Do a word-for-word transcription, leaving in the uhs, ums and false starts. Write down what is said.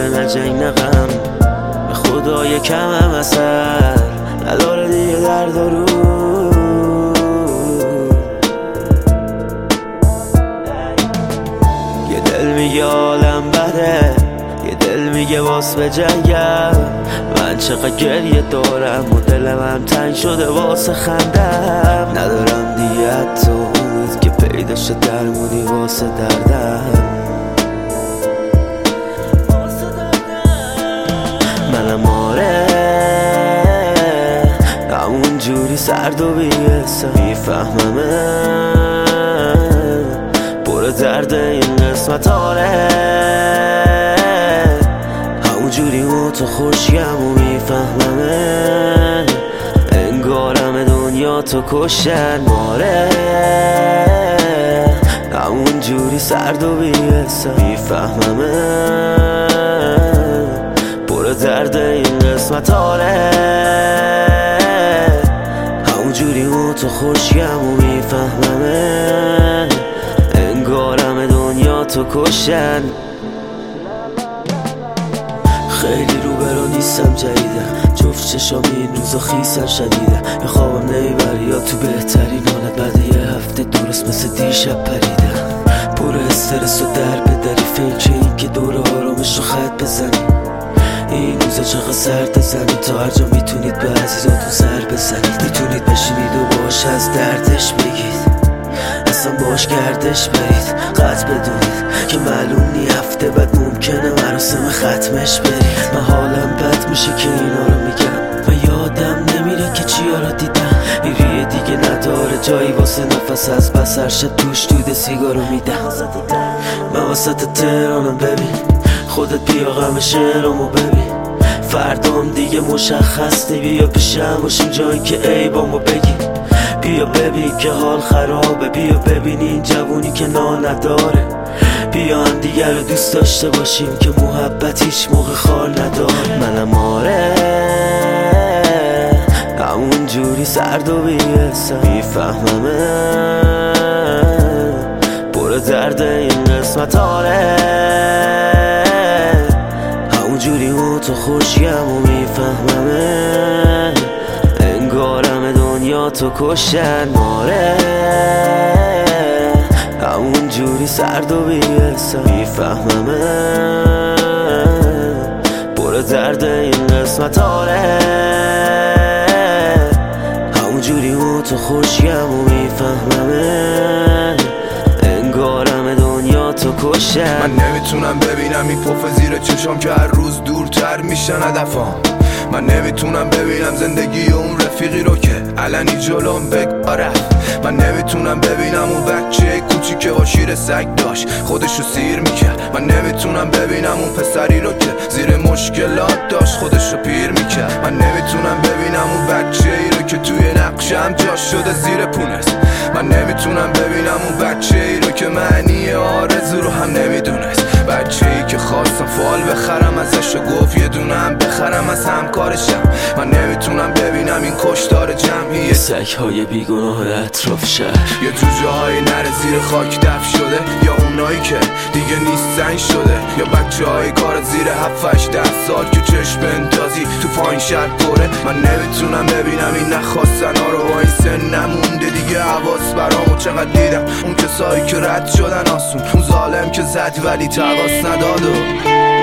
داره نه جنگ نه غم، به خدا یکم هم اثر نداره دیگه درد و رو. یه دل میگه عالم بده، یه دل میگه واس به جنگم، من چقدر گریه دارم و دلم هم تنگ شده واسه خندم. ندارم دیگه حتی امید که پیدا شد درمونی واسه دردم. منم آره همون جوری سرد و بی‌حسم، میفهممه پر درد این قسمت. آره همون جوری تو خوشیم و میفهممه انگارم دنیا تو کشتن. آره همون جوری سرد و بی‌حسم، میفهممه پر درد این قسمت. آره همون جوری تو خوشیم و میفهممه انگارم دنیا تو کشتن. خیلی روبرو نیستم جدیدم، جفت چشام این روزا خیسم شدیدم. یه خوابم نمیبری یا تو بهترین حالت بعد یه هفته درست مثل دیشب پریدم. پر استرس و در بدری فکر این که دور آرامش رو خط بزنی. این روزا چقدر سرد زمین، تا هر جا میتونید به عزیزاتون سر بزنید. میتونید بشینید و باش از دردش بگید، اصلا باش گردش برید. قطع بدونید که معلوم نی هفته بعد ممکنه مراسم ختمش برید. من حالم بد میشه که اینا رو میگم و یادم نمیره که چیا رو دیدم. این ریه دیگه نداره جایی واسه نفس، از بسر شد توش دود سیگارو میدم. من واسط تهرانم ببین، خودت بیا غم شعرامو ببین. فردام دیگه مشخص نی، بیا پیشم باشیم جایی که عیبامو بگی. بیا ببین که حال خرابه، بیا ببین این جوونی که نان نداره. بیا هم دیگر رو دوست داشته باشیم که محبت هیچ موقع خال نداره. منم آره همون جوری سرد و بی‌حسم، میفهممه پر درد این قسمت. آره همون جوری تو خوشیم و میفهممه انگارم دنیا تو کشتن. آره همون جوری سرد و بی‌حسم، میفهممه پر درد این قسمت. آره همون جوری تو خوشیم و میفهممه انگارم دنیا تو کشتن. من نمیتونم ببینم این پف زیر چشام که هر روز دورتر میشن هدفام. من نمیتونم ببینم زندگی اون رفیقی رو که علنی جلوم بگاره. من نمیتونم ببینم اون بچه کوچی که با شیر سگ داشت خودشو سیر میکرد. من نمیتونم ببینم اون پسری رو که زیر مشکلات داشت خودشو پیر میکرد. من نمیتونم ببینم اون بچه ای رو که توی نقشم جاش شده زیر پونست. من نمیتونم ببینم اون بچه ای رو که معنی آرزو رو هم نمیدونست. بچه ای که خواستم فال بخرم ازش و گفت یه دونم بخرم از همکارشم. من نمیتونم ببینم این کشتار جمعیه سگ های بیگناه اطراف شهر، یا جوجه های نره زیر خاک دف شده، یا اونایی که دیگه نیستن شده، یا بچه های کار زیر هفت ده سال که چشم اندازی تو پایین شهر دوره. من نمیتونم ببینم این نخواستن ها رو با این سن نمونده دیگه حواس برامو چقدر دیدم. اون کسایی که رد شدن آسون، اون ظالم که زد ولی تواس نداد و